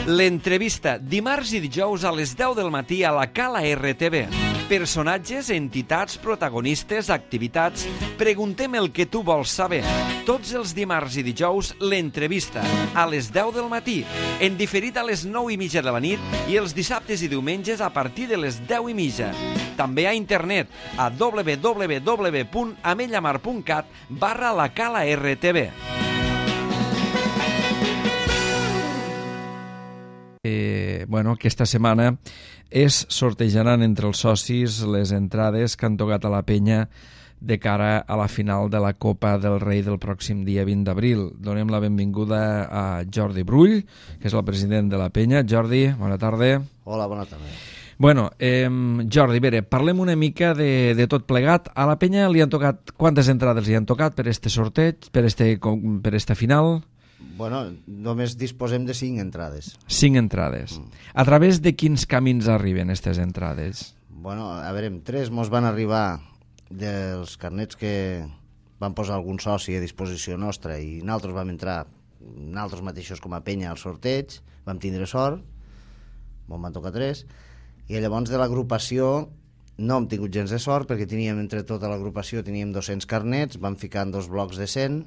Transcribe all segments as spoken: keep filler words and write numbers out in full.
L'entrevista, dimarts i dijous a les deu del matí a la Cala R T V. Personatges, entitats, protagonistes, activitats... Preguntem el que tu vols saber. Tots els dimarts i dijous, l'entrevista, a les deu del matí, en diferit a les nou i mitja de la nit i els dissabtes i diumenges a partir de les deu i mitja. També a internet, a w w w punt amellamar punt cat barra la Cala R T V. Eh, bueno, aquesta setmana es sortejaran entre els socis les entrades que han tocat a la penya de cara a la final de la Copa del Rei del pròxim dia vint d'abril. Donem la benvinguda a Jordi Brull, que és el president de la penya. Jordi, bona tarda. Hola, bona tarda. Bueno, eh, Jordi, bé, parlem una mica de, de tot plegat. A la penya li han tocat... Quantes entrades li han tocat per este sorteig, per este, per esta final? Bueno, només disposem de cinc entrades. Cinc entrades. Mm. A través de quins camins arriben aquestes entrades? Bueno, a veure, tres mos van arribar dels carnets que van posar algun soci a disposició nostra i nosaltres vam entrar, nosaltres mateixos com a penya al sorteig, vam tindre sort, me'n van tocar tres, i llavors de l'agrupació no hem tingut gens de sort perquè teníem entre tota l'agrupació teníem dos-cents carnets, vam ficar en dos blocs de cent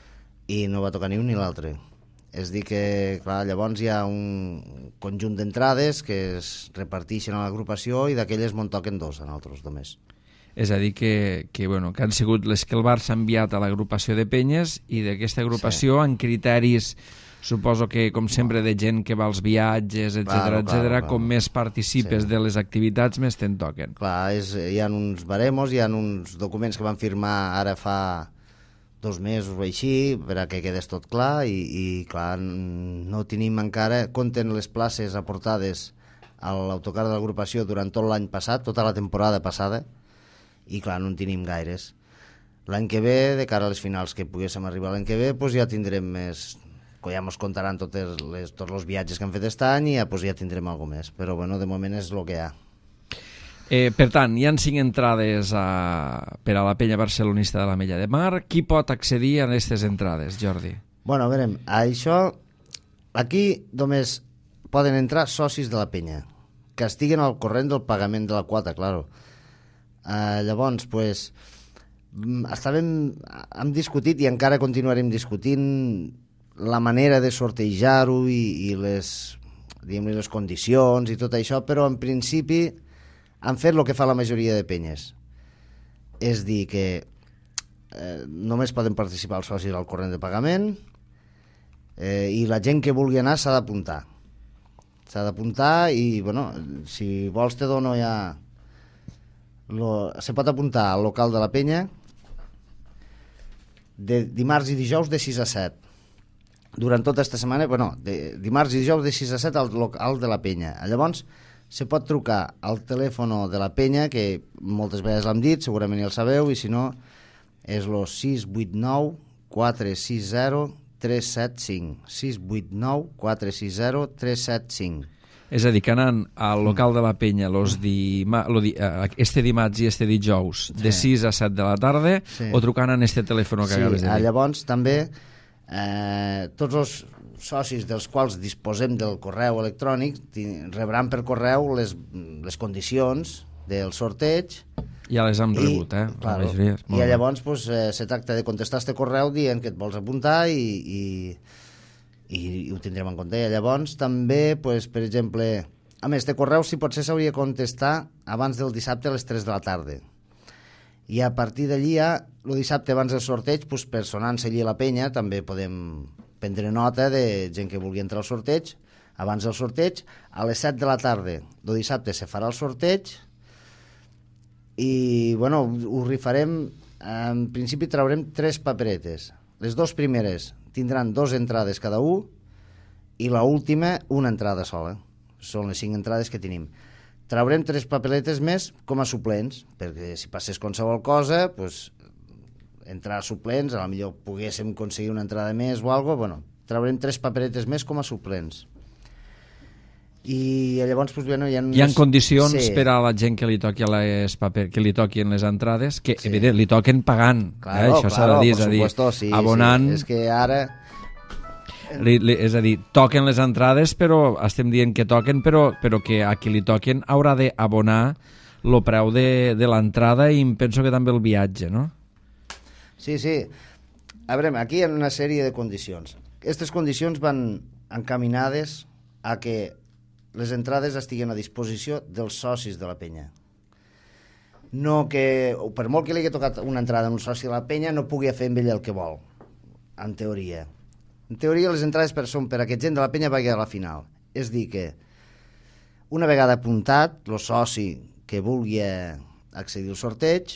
i no va tocar ni un ni l'altre. És dir que, clar, llavors hi ha un conjunt d'entrades que es reparteixen a l'agrupació i d'aquelles me'n toquen dos a nosaltres només. És a dir que, que, bueno, que han sigut les que el Barça ha enviat a l'agrupació de penyes i d'aquesta agrupació sí. En criteris, suposo que com sempre de gent que va als viatges, etcètera, claro, etcètera, claro, com claro. Més participes sí. De les activitats més te'n toquen. Clar, és, hi ha uns baremos, hi ha uns documents que van firmar ara fa dos mesos o així, per a que quedés tot clar i, i clar, no tenim encara, compten les places aportades a l'autocar de l'agrupació durant tot l'any passat, tota la temporada passada, i clar, no en tenim gaires. L'any que ve, de cara a les finals que poguéssim arribar l'any que ve, doncs ja tindrem més, ja ens comptaran totes les, tots els viatges que han fet aquest any i ja, doncs ja tindrem alguna més, però bueno, de moment és el que hi ha. Eh, per tant, hi ha cinc entrades a, per a la penya barcelonista de l'Ametlla de Mar. Qui pot accedir a aquestes entrades, Jordi? Bueno, a veure, això... Aquí només poden entrar socis de la penya, que estiguen al corrent del pagament de la quota, claro. Eh, llavors, pues, estàvem, hem discutit i encara continuarem discutint la manera de sortejar-ho i, i les, diguem-ne, les condicions i tot això, però en principi han fet el que fa la majoria de penyes. És dir, que eh, només poden participar els socis al corrent de pagament eh, i la gent que vulgui anar s'ha d'apuntar. S'ha d'apuntar i, bueno, si vols te dono ja... Lo, se pot apuntar al local de la penya de dimarts i dijous de sis a set. Durant tota aquesta setmana, bueno, de, dimarts i dijous de sis a set al local de la penya. Llavors, se pot trucar al telèfon de la penya, que moltes vegades l'hem dit, segurament ja el sabeu, i si no, és el sis vuit nou quatre sis zero tres set cinc. sis vuit nou quatre sis zero tres set cinc. És a dir, que anant al local de la penya los dima, lo di, este dimarts i este dijous de sí. sis a set de la tarda sí. O trucant en este telèfon que sí, acabes de dir. Llavors també eh, tots els socis dels quals disposem del correu electrònic rebran per correu les, les condicions del sorteig. Ja les hem rebut, eh? Claro, i llavors pues, eh, se tracta de contestar este correu dient que et vols apuntar i, i, i, i ho tindrem en compte. I llavors també, pues, per exemple, a més, este correu si potser s'hauria de contestar abans del dissabte a les tres de la tarda. I a partir d'allí, el dissabte abans del sorteig, pues, personant-se allí a la penya, també podem prendre nota de gent que vulgui entrar al sorteig. Abans del sorteig, a les set de la tarda del dissabte se farà el sorteig i, bueno, ho rifarem, en principi traurem tres paperetes. Les dues primeres tindran dues entrades cada un i l'última una entrada sola. Són les cinc entrades que tenim. Traurem tres paperetes més com a suplents, perquè si passés qualsevol cosa, doncs, entrar suplents, a la millor poguéssim aconseguir una entrada més o alguna cosa, bueno, traurem tres paperetes més com a suplents. I llavors, doncs, bueno, hi ha... Hi ha condicions sí. Per a la gent que li toqui les paper, que li toquin les entrades, que, sí. Evident, li toquen pagant. Claro, eh? Això claro, s'ha de dir, és a dir, supuesto, sí, abonant... Sí. És que ara... li, li, és a dir, toquen les entrades, però estem dient que toquen, però, però que a qui li toquen haurà d'abonar el preu de, de l'entrada i em penso que també el viatge, no? Sí, sí. A veure, aquí hi ha una sèrie de condicions. Aquestes condicions van encaminades a que les entrades estiguen a disposició dels socis de la penya. No que, per molt que li hagi tocat una entrada a un soci de la penya, no pugui fer amb ell el que vol, en teoria. En teoria, les entrades per, són per a que gent de la penya vagi a la final. És dir, que una vegada apuntat, el soci que vulgui accedir al sorteig,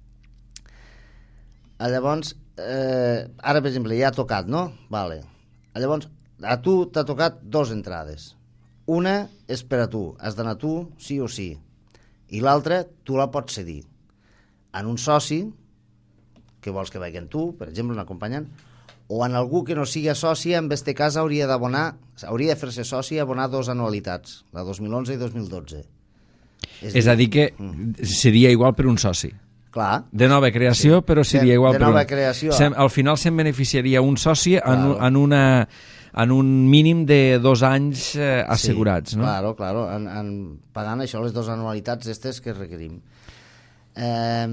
llavors, eh, ara, per exemple, ja ha tocat, no? Vale. Llavors, a tu t'ha tocat dos entrades. Una és per a tu, has d'anar tu, sí o sí. I l'altra, tu la pots cedir en un soci que vols que vagi amb tu, per exemple, un acompanyant, o en algú que no sigui soci, en aquest cas hauria d'abonar, hauria de fer-se soci i abonar dos anualitats, la dos mil onze i dos mil dotze. És, és a dir, que seria igual per un soci. Clar. De nova creació, sí. Però seria igual de per un... nova creació. Sem, al final se'n beneficiaria un soci en, en, una, en un mínim de dos anys eh, assegurats, sí, no? Claro, claro, en, en, pagant això, les dues anualitats aquestes que requerim. Eh,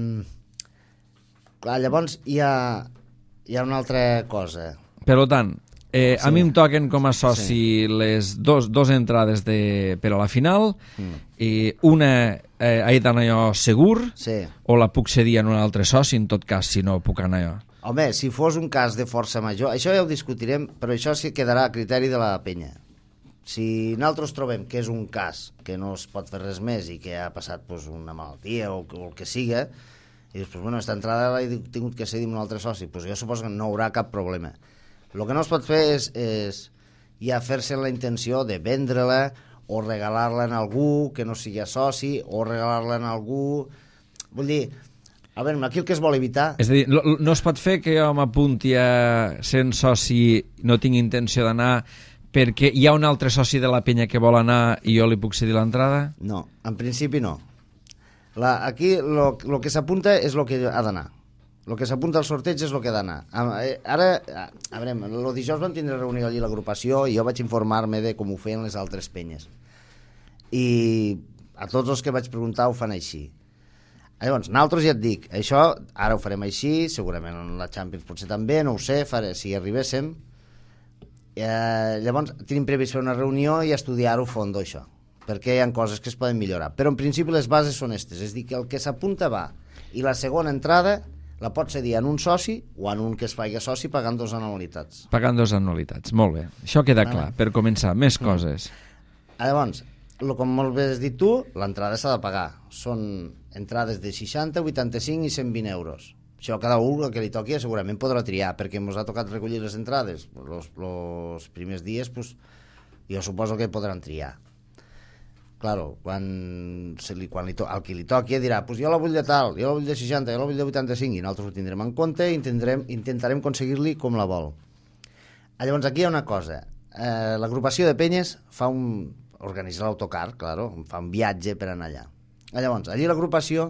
clar, llavors hi ha, hi ha una altra cosa. Per tant, eh, sí. a mi em toquen com a soci sí. les dos, dos entrades de, per a la final, mm. i una eh, he d'anar jo segur, sí. o la puc cedir en un altre soci, en tot cas, si no puc anar jo. Home, si fos un cas de força major, això ja ho discutirem, però això sí quedarà a criteri de la penya. Si nosaltres trobem que és un cas que no es pot fer res més i que ha passat pues, una malaltia o, o el que siga, i dius, pues, bueno, aquesta entrada l'he tingut que cedir amb un altre soci, pues, jo suposo que no haurà cap problema. El que no es pot fer és, és ja fer-se la intenció de vendre-la o regalar-la a algú que no sigui soci, o regalar-la a algú... Vull dir, a veure, aquí el que es vol evitar... És a dir, no es pot fer que jo m'apunti a sent soci, no tinc intenció d'anar, perquè hi ha un altre soci de la penya que vol anar i jo li puc cedir l'entrada? No, en principi no. La, aquí el que s'apunta és el que ha d'anar. El que s'apunta al sorteig és el que ha d'anar. Ara, a veure, el dijous vam tindre reunió allí l'agrupació i jo vaig informar-me de com ho feien les altres penyes. I a tots els que vaig preguntar ho fan així. Llavors, nosaltres ja et dic, això ara ho farem així, segurament en la Champions potser també, no ho sé, faré, si arribéssim. Eh, llavors, tenim previst fer una reunió i estudiar-ho a fons, això, perquè hi ha coses que es poden millorar. Però en principi les bases són aquestes, és a dir, que el que s'apunta va, i la segona entrada la pot cedir en un soci o en un que es faci soci pagant dos anualitats. Pagant dos anualitats, molt bé. Això queda clar, per començar. Més coses. Llavors, com molt bé has dit tu, l'entrada s'ha de pagar. Són entrades de seixanta, vuitanta-cinc i cent vint euros. Això cada un, el que li toqui, segurament podrà triar, perquè ens ha tocat recollir les entrades. Els primers dies, pues, jo suposo que podran triar. Claro, quan, se li, quan li to, al qui li toqui dirà, pues jo la vull de tal, jo la vull de seixanta, jo la vull de vuitanta-cinc, i nosaltres ho tindrem en compte i intentarem, intentarem aconseguir-li com la vol. Llavors aquí hi ha una cosa, eh, l'agrupació de penyes fa un, organitza l'autocar, claro, fa un viatge per anar allà. Llavors, allí l'agrupació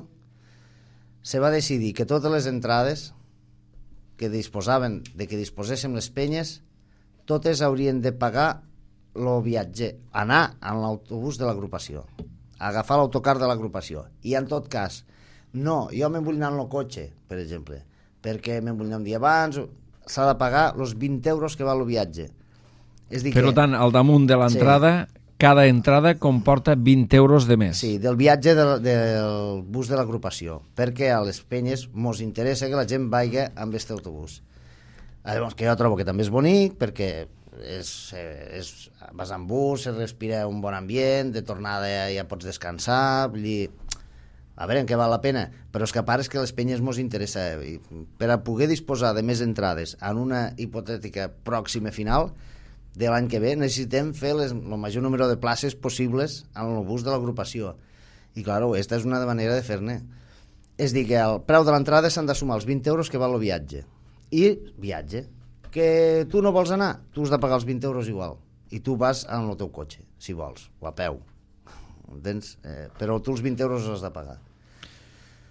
se va decidir que totes les entrades que disposaven, de que disposéssim les penyes, totes haurien de pagar el viatge, anar en l'autobús de l'agrupació, agafar l'autocar de l'agrupació. I en tot cas, no, jo me'n vull anar en el cotxe, per exemple, perquè me'n vull anar un dia abans, s'ha de pagar els vint euros que val el viatge. És dir per que, tant, al damunt de l'entrada, sí, cada entrada comporta vint euros de més. Sí, del viatge del, del bus de l'agrupació, perquè a les penyes mos interessa que la gent vagi amb aquest autobús. Llavors, que jo trobo que també és bonic, perquè és, és, vas en bus, se respira un bon ambient, de tornada ja, ja pots descansar, vull dir, a veure en què val la pena, però és que a part és que les penyes mos interessa, i per a poder disposar de més entrades en una hipotètica pròxima final de l'any que ve, necessitem fer les, el major número de places possibles en el bus de l'agrupació, i claro, aquesta és una manera de fer-ne. És dir, que al preu de l'entrada s'han de sumar els vint euros que val el viatge, i viatge, que tu no vols anar, tu has de pagar els vint euros igual, i tu vas en el teu cotxe, si vols, o a peu, entens? Eh, però tu els vint euros els has de pagar.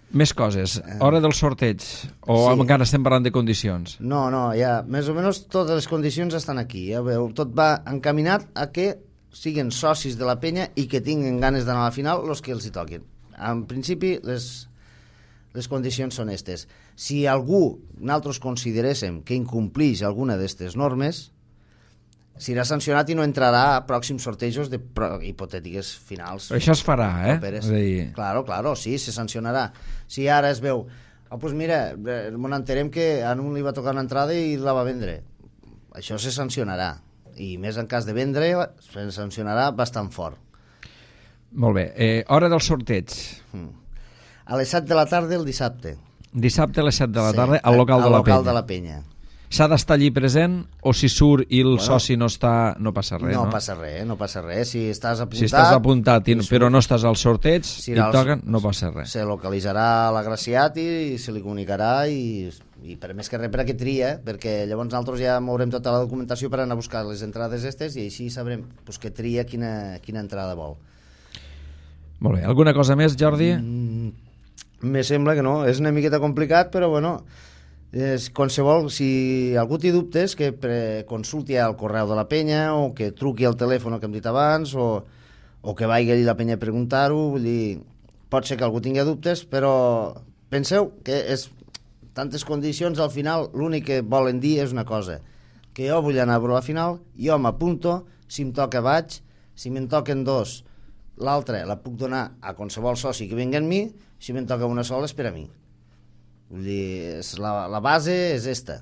Més coses. Hora del sorteig. O Sí. encara estem parlant de condicions? No, no, ja, més o menys totes les condicions estan aquí. Ja veu, tot va encaminat a que siguin socis de la penya i que tinguin ganes d'anar a la final els que els hi toquin. En principi, les, les condicions són aquestes. Si algú, nosaltres consideréssim que incomplix alguna d'aquestes normes, serà sancionat i no entrarà a pròxims sortejos de pro hipotètiques finals. Això es farà, eh? Properes. És a dir... Claro, claro, sí, se sancionarà. Si ara es veu, ah, pues mira, eh, m'ho enterem que a un li va tocar una entrada i la va vendre. Això se sancionarà. I més en cas de vendre, se sancionarà bastant fort. Molt bé. Eh, hora del sorteig. Mm. A les set de la tarda el dissabte. Dissabte a les set de la Sí, tarda al local, al de, la local penya. de la penya. S'ha d'estar allí present o si surt i el Bueno, soci no està, no passa res, no? No passa res, no passa res. Si estàs apuntat... Si estàs apuntat i, i però no estàs al sorteig si i els- toquen, no passa res. Se localitzarà l'agraciat i se li comunicarà i, i per més que res per a que tria, perquè llavors nosaltres ja mourem tota la documentació per anar a buscar les entrades estes i així sabrem pues, que tria quina, quina entrada vol. Molt bé. Alguna cosa més, Jordi? Mm, me sembla que no, és una miqueta complicat, però bueno, és qualsevol, si algú té dubtes, que pre consulti al correu de la penya o que truqui al telèfon que hem dit abans o, o que vagi a la penya a preguntar-ho, vull dir, pot ser que algú tingui dubtes, però penseu que és tantes condicions, al final l'únic que volen dir és una cosa, que jo vull anar a veure la final, jo m'apunto, si em toca vaig, si me'n toquen dos, l'altra la puc donar a qualsevol soci que vingui amb mi, si me'n toca una sola és per a mi. Vull dir, és la, la base és esta.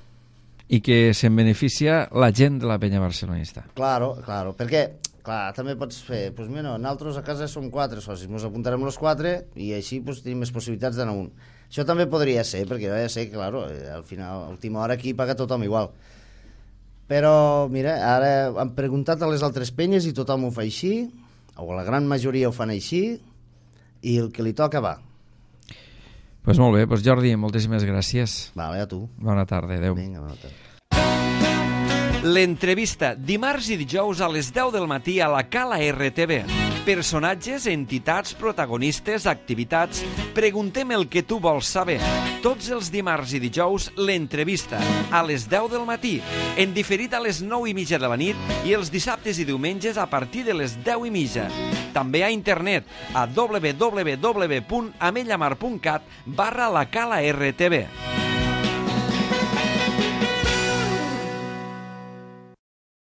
I que se'n beneficia la gent de la penya barcelonista. Claro, claro, perquè clar, també pots fer, doncs mira, nosaltres a casa som quatre socis, ens apuntarem els quatre i així pues, tenim més possibilitats d'anar un. Això també podria ser, perquè jo ja sé que, claro, al final, a última hora aquí paga tothom igual. Però, mira, ara han preguntat a les altres penyes i tothom ho fa així, o la gran majoria ho fan així, i el que li toca va. Doncs pues molt bé, pues Jordi, moltíssimes gràcies. Vale, a tu. Bona tarda, adeu. Vinga, bona tarda. L'entrevista, dimarts i dijous a les deu del matí a la Cala R T V. Personatges, entitats, protagonistes, activitats... Preguntem el que tu vols saber. Tots els dimarts i dijous, l'entrevista, a les deu del matí. En diferit a les nou i mitja de la nit i els dissabtes i diumenges a partir de les deu i mitja. També a internet a w w w punt amellamar punt cat barra la Cala R T V.